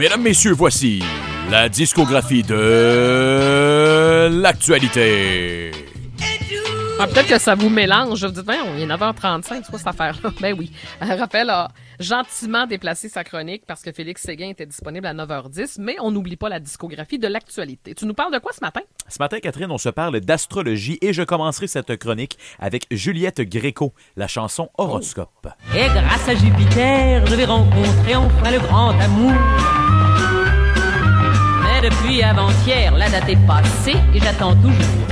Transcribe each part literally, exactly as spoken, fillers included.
Mesdames, messieurs, voici la discographie de l'actualité. Ah, peut-être que ça vous mélange. Vous dites, on est neuf heures trente-cinq, c'est quoi cette affaire-là? Ben oui. Raphaël a gentiment déplacé sa chronique parce que Félix Séguin était disponible à neuf heures dix, mais on n'oublie pas la discographie de l'actualité. Tu nous parles de quoi ce matin? Ce matin, Catherine, on se parle d'astrologie et je commencerai cette chronique avec Juliette Gréco, la chanson Horoscope. Et grâce à Jupiter, je vais rencontrer enfin le grand amour. Mais depuis avant-hier, la date est passée et j'attends toujours.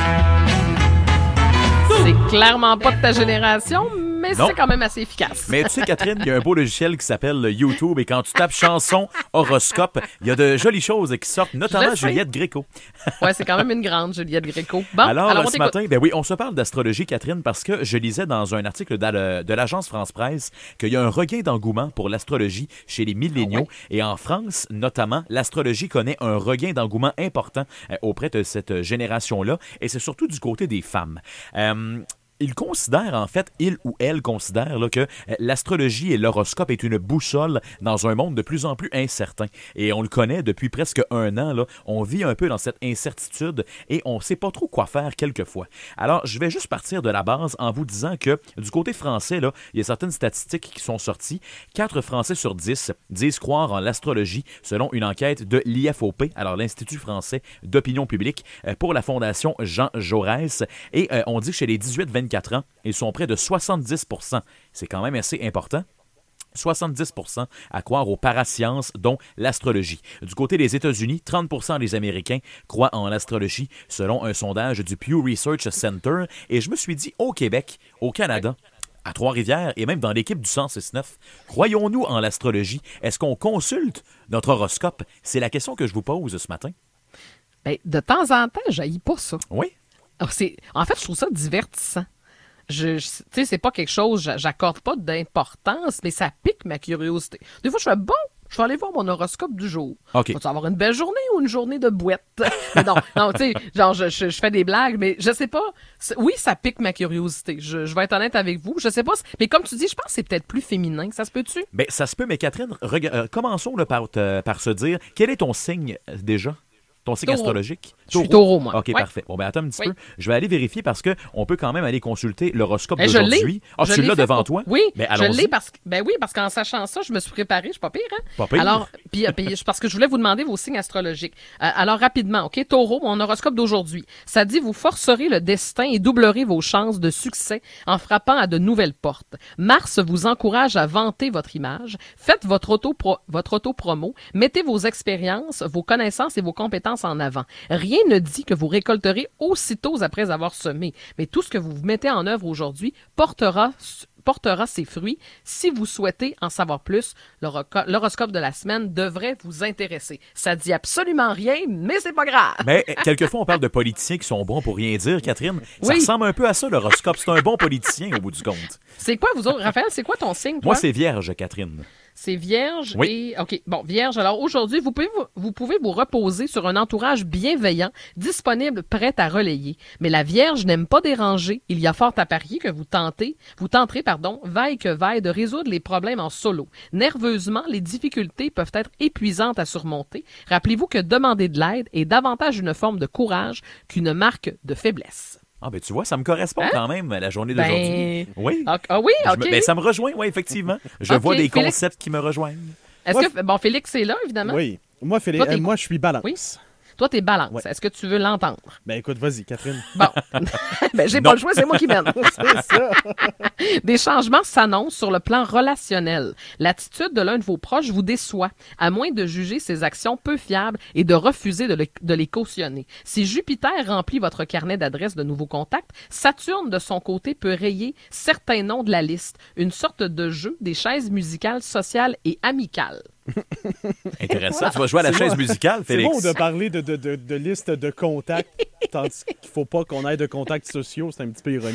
C'est clairement pas de ta génération, mais non. C'est quand même assez efficace. Mais tu sais, Catherine, il y a un beau logiciel qui s'appelle YouTube et quand tu tapes chanson horoscope, il y a de jolies choses qui sortent, notamment Juliette Gréco. Ouais, c'est quand même une grande Juliette Gréco. Bon, alors, alors on ce t'écoute. matin, ben oui, on se parle d'astrologie, Catherine, parce que je lisais dans un article de l'agence France-Presse qu'il y a un regain d'engouement pour l'astrologie chez les milléniaux. Ah ouais? Et en France, notamment, l'astrologie connaît un regain d'engouement important euh, auprès de cette génération-là. Et c'est surtout du côté des femmes. Euh, Il considère, en fait, il ou elle considère là, que euh, l'astrologie et l'horoscope est une boussole dans un monde de plus en plus incertain. Et on le connaît depuis presque un an. Là, on vit un peu dans cette incertitude et on ne sait pas trop quoi faire quelquefois. Alors, je vais juste partir de la base en vous disant que du côté français, là, il y a certaines statistiques qui sont sorties. quatre Français sur dix disent croire en l'astrologie selon une enquête de l'I F O P, alors l'Institut français d'opinion publique, euh, pour la Fondation Jean Jaurès. Et euh, on dit que chez les dix-huit vingt-quatre ans, ils sont près de soixante-dix pour cent. C'est quand même assez important. soixante-dix pour cent à croire aux parasciences, dont l'astrologie. Du côté des États-Unis, trente pour cent des Américains croient en l'astrologie, selon un sondage du Pew Research Center. Et je me suis dit, au Québec, au Canada, à Trois-Rivières et même dans l'équipe du cent six neuf, croyons-nous en l'astrologie? Est-ce qu'on consulte notre horoscope? C'est la question que je vous pose ce matin. Ben, de temps en temps, j'haïs pas ça. Oui. Alors, c'est, en fait, je trouve ça divertissant. Je, je, tu sais, c'est pas quelque chose, j'accorde pas d'importance, mais ça pique ma curiosité. Des fois, je fais bon, je vais aller voir mon horoscope du jour. OK. Vas-tu avoir une belle journée ou une journée de bouette? Mais non, non, tu sais, genre, je, je, je fais des blagues, mais je sais pas. Oui, ça pique ma curiosité. Je, je vais être honnête avec vous. Je sais pas, mais comme tu dis, je pense que c'est peut-être plus féminin. Ça se peut-tu? Ben, ça se peut, mais Catherine, rega- euh, commençons là, par, te, par se dire, quel est ton signe euh, déjà? Ton signe Taureau. astrologique? Je suis taureau, moi. OK, ouais. parfait. Bon, ben attends un petit oui. peu. Je vais aller vérifier parce qu'on peut quand même aller consulter l'horoscope ben, d'aujourd'hui. Ah, je tu l'as devant pour... toi? Oui, ben, je l'ai parce que ben oui, parce qu'en sachant ça, je me suis préparée. Je suis pas pire, hein? Pas pire. Alors, puis, puis parce que je voulais vous demander vos signes astrologiques. Euh, alors, rapidement, OK? Taureau, mon horoscope d'aujourd'hui. Ça dit, vous forcerez le destin et doublerez vos chances de succès en frappant à de nouvelles portes. Mars vous encourage à vanter votre image. Faites votre auto-pro... votre auto-promo. Mettez vos expériences, vos connaissances et vos compétences en avant. Rien ne dit que vous récolterez aussitôt après avoir semé. Mais tout ce que vous mettez en œuvre aujourd'hui portera, portera ses fruits. Si vous souhaitez en savoir plus, l'horoscope de la semaine devrait vous intéresser. Ça dit absolument rien, mais c'est pas grave. Mais quelquefois, on parle de politiciens qui sont bons pour rien dire, Catherine. Ça oui. ressemble un peu à ça, l'horoscope. C'est un bon politicien, au bout du compte. C'est quoi, vous autres? Raphaël, c'est quoi ton signe, toi? Moi, c'est Vierge, Catherine. C'est Vierge oui. et... OK, bon, Vierge. Alors, aujourd'hui, vous pouvez vous, vous pouvez vous reposer sur un entourage bienveillant, disponible, prêt à relayer. Mais la Vierge n'aime pas déranger. Il y a fort à parier que vous tentez, vous tenterez, pardon, vaille que vaille, de résoudre les problèmes en solo. Nerveusement, les difficultés peuvent être épuisantes à surmonter. Rappelez-vous que demander de l'aide est davantage une forme de courage qu'une marque de faiblesse. Ah, ben tu vois, ça me correspond hein? quand même, la journée ben... d'aujourd'hui. Oui. Ah okay, oui, OK. Me... Ben, ça me rejoint, oui, effectivement. Je okay, vois des Félix... concepts qui me rejoignent. Est-ce moi, que... Bon, Félix est là, évidemment. Oui. Moi, Félix, Toi, moi je suis balance. Oui. Toi, t'es balance. Ouais. Est-ce que tu veux l'entendre? Ben écoute, vas-y, Catherine. Bon. ben, j'ai non. pas le choix, c'est moi qui mène. C'est ça. Des changements s'annoncent sur le plan relationnel. L'attitude de l'un de vos proches vous déçoit, à moins de juger ses actions peu fiables et de refuser de, le, de les cautionner. Si Jupiter remplit votre carnet d'adresses de nouveaux contacts, Saturne, de son côté, peut rayer certains noms de la liste. Une sorte de jeu des chaises musicales, sociales et amicales. Intéressant. Tu vas jouer à la c'est chaise bon. musicale, Félix. C'est bon de parler de, de, de, de liste de contacts, tandis qu'il ne faut pas qu'on ait de contacts sociaux. C'est un petit peu ironique.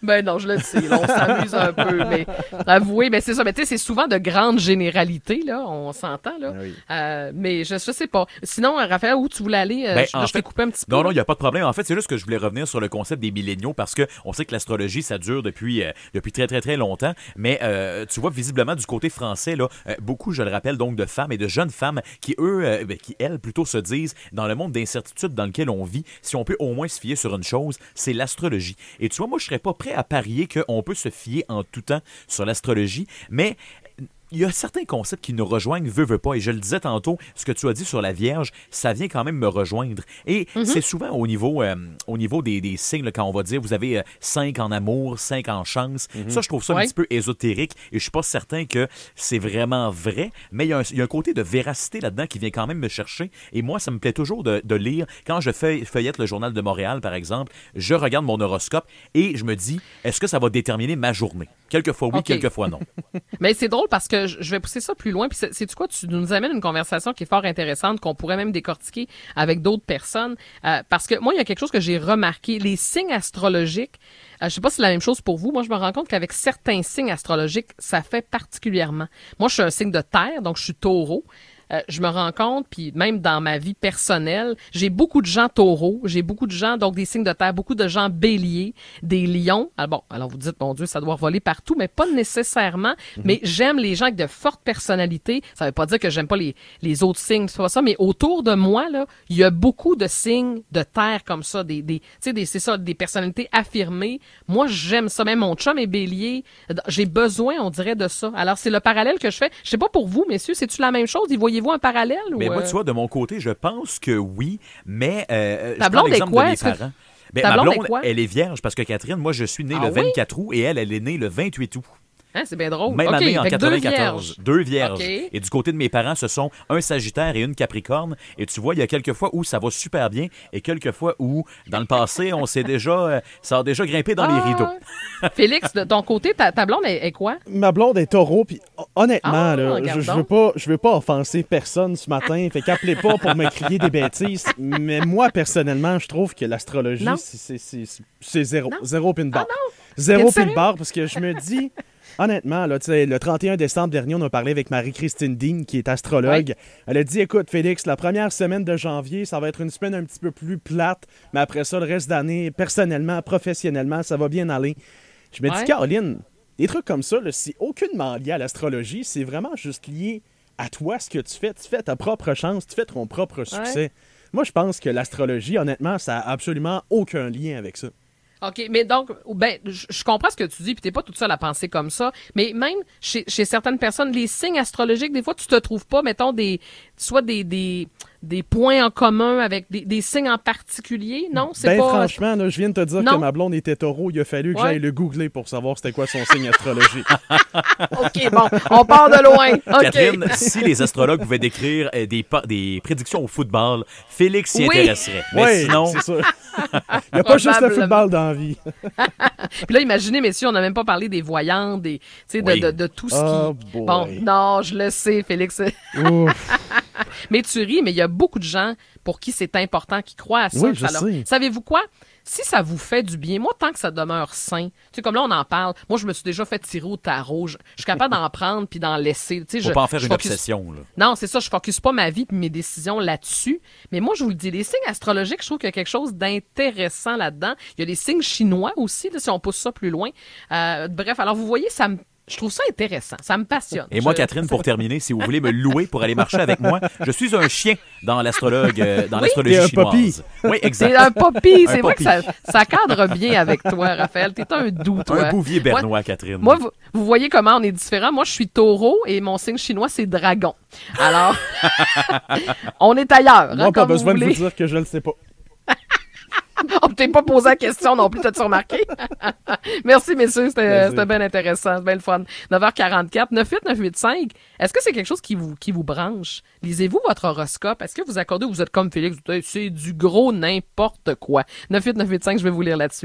Ben non, je le sais, là, on s'amuse un peu, mais avouez, mais c'est ça, mais tu sais, c'est souvent de grandes généralités, là, on s'entend, là. Ah oui. Euh, mais je, je sais pas. Sinon, Raphaël, où tu voulais aller? Euh, Ben, je, en là, je t'ai fait, coupé un petit peu. Non, non, il n'y a pas de problème. En fait, c'est juste que je voulais revenir sur le concept des milléniaux parce que on sait que l'astrologie, ça dure depuis, euh, depuis très, très, très longtemps. Mais euh, tu vois, visiblement, du côté français, là, euh, beaucoup, je le rappelle, donc de femmes et de jeunes femmes qui, eux, euh, ben, qui, elles, plutôt se disent, dans le monde d'incertitude dans lequel on vit, si on peut au moins se fier sur une chose, c'est l'astrologie. Et tu vois, moi, je serais pas prêt à parier qu'on peut se fier en tout temps sur l'astrologie, mais il y a certains concepts qui nous rejoignent, veut, veut pas. Et je le disais tantôt, ce que tu as dit sur la Vierge, ça vient quand même me rejoindre. Et mm-hmm. c'est souvent au niveau, euh, au niveau des, des signes, là, quand on va dire, vous avez euh, cinq en amour, cinq en chance. Mm-hmm. Ça, je trouve ça ouais. un petit peu ésotérique. Et je suis pas certain que c'est vraiment vrai. Mais il y, a un, il y a un côté de véracité là-dedans qui vient quand même me chercher. Et moi, ça me plaît toujours de, de lire. Quand je feuille, feuillette le Journal de Montréal, par exemple, je regarde mon horoscope et je me dis, est-ce que ça va déterminer ma journée? Quelquefois oui, okay. quelquefois non. Mais c'est drôle parce que je vais pousser ça plus loin. Puis c'est-tu quoi? Tu nous amènes une conversation qui est fort intéressante, qu'on pourrait même décortiquer avec d'autres personnes. Euh, parce que moi, il y a quelque chose que j'ai remarqué. Les signes astrologiques, euh, je sais pas si c'est la même chose pour vous. Moi, je me rends compte qu'avec certains signes astrologiques, ça fait particulièrement. Moi, je suis un signe de terre, donc je suis taureau. Euh, je me rends compte, puis même dans ma vie personnelle, j'ai beaucoup de gens taureaux, j'ai beaucoup de gens, donc des signes de terre, beaucoup de gens béliers, des lions. Alors bon, alors vous dites, mon Dieu, ça doit voler partout, mais pas nécessairement. Mm-hmm. Mais j'aime les gens avec de fortes personnalités. Ça veut pas dire que j'aime pas les, les autres signes, c'est pas ça, mais autour de moi, là, il y a beaucoup de signes de terre comme ça, des, des, tu sais, des, c'est ça, des personnalités affirmées. Moi, j'aime ça. Même mon chum est bélier. J'ai besoin, on dirait, de ça. Alors, c'est le parallèle que je fais. Je sais pas pour vous, messieurs, c'est-tu la même chose? Y voyez-vous un parallèle? Mais ou moi, tu vois, de mon côté, je pense que oui, mais euh, ta blonde je prends l'exemple est quoi? de mes Est-ce parents. Que... Ben, Ta ma blonde blonde, est quoi? Elle est vierge parce que Catherine, moi, je suis né ah le oui? vingt-quatre août et elle, elle est née le vingt-huit août. Hein, c'est bien drôle. Même okay, année en quatre-vingt-quatorze. Deux vierges. Deux vierges. Okay. Et du côté de mes parents, ce sont un Sagittaire et une Capricorne. Et tu vois, il y a quelques fois où ça va super bien et quelques fois où, dans le passé, on s'est déjà, euh, ça a déjà grimpé dans ah. les rideaux. Félix, de ton côté, ta, ta blonde est, est quoi? Ma blonde est taureau, puis honnêtement, ah, là, je, je veux pas, je veux pas offenser personne ce matin, fait qu'appelez pas pour me crier des bêtises. Mais moi, personnellement, je trouve que l'astrologie, c'est, c'est, c'est, c'est zéro. Non. Zéro pin bar. Ah, zéro pin bar, parce que je me dis... Honnêtement, là, le trente et un décembre dernier, on a parlé avec Marie-Christine Dean, qui est astrologue. Ouais. Elle a dit, écoute, Félix, la première semaine de janvier, ça va être une semaine un petit peu plus plate, mais après ça, le reste d'année, personnellement, professionnellement, ça va bien aller. Je me ouais. dis, Caroline, des trucs comme ça, là, c'est aucunement lié à l'astrologie, c'est vraiment juste lié à toi, ce que tu fais. Tu fais ta propre chance, tu fais ton propre succès. Ouais. Moi, je pense que l'astrologie, honnêtement, ça n'a absolument aucun lien avec ça. OK, mais donc, ben, je, je comprends ce que tu dis, puis t'es pas toute seule à penser comme ça, mais même chez, chez certaines personnes, les signes astrologiques, des fois, tu te trouves pas, mettons, des, soit des, des, des points en commun avec des, des signes en particulier, non? C'est ben, pas... franchement, là, je viens de te dire non. que ma blonde était taureau, il a fallu que ouais. j'aille le googler pour savoir c'était quoi son signe astrologique. OK, bon, on part de loin. Okay. Catherine, si les astrologues pouvaient décrire euh, des, des prédictions au football, Félix s'y oui. intéresserait. Mais oui, sinon... c'est sûr. Il n'y a pas juste le football dans la vie. Puis là, imaginez, messieurs, on n'a même pas parlé des voyantes, des, de, oui. de, de, de tout ce oh qui... Boy. Bon, non, je le sais, Félix. Mais tu ris, mais il y a beaucoup de gens pour qui c'est important, qui croient à ça. Oui, je Alors, sais. savez-vous quoi? Si ça vous fait du bien, moi, tant que ça demeure sain, tu sais, comme là, on en parle, moi, je me suis déjà fait tirer au tarot, je, je suis capable d'en prendre puis d'en laisser. Tu sais, Faut je, pas en faire je une focus... obsession, là. Non, c'est ça, je focus pas ma vie puis mes décisions là-dessus. Mais moi, je vous le dis, les signes astrologiques, je trouve qu'il y a quelque chose d'intéressant là-dedans. Il y a des signes chinois aussi, là, si on pousse ça plus loin. Euh, bref, alors vous voyez, ça me Je trouve ça intéressant. Ça me passionne. Et moi, je... Catherine, pour terminer, si vous voulez me louer pour aller marcher avec moi, je suis un chien dans l'astrologue, euh, dans oui, l'astrologie un chinoise. Poppy. Oui, exact. T'es un poppy. C'est un vrai poppy. que ça, ça cadre bien avec toi, Raphaël. T'es un doux, toi. Un bouvier bernois, moi, Catherine. Moi, vous, vous voyez comment on est différents. Moi, je suis taureau et mon signe chinois, c'est dragon. Alors, on est ailleurs. Moi, hein, pas besoin vous de voulez. vous dire que je le sais pas. On ne t'est pas posé la question non plus, t'as-tu remarqué? Merci, messieurs, c'était, c'était bien intéressant, c'est bien le fun. neuf heures quarante-quatre, neuf huit neuf huit cinq, est-ce que c'est quelque chose qui vous, qui vous branche? Lisez-vous votre horoscope? Est-ce que vous accordez ou vous êtes comme Félix? C'est du gros n'importe quoi. neuf huit neuf huit cinq, je vais vous lire là-dessus.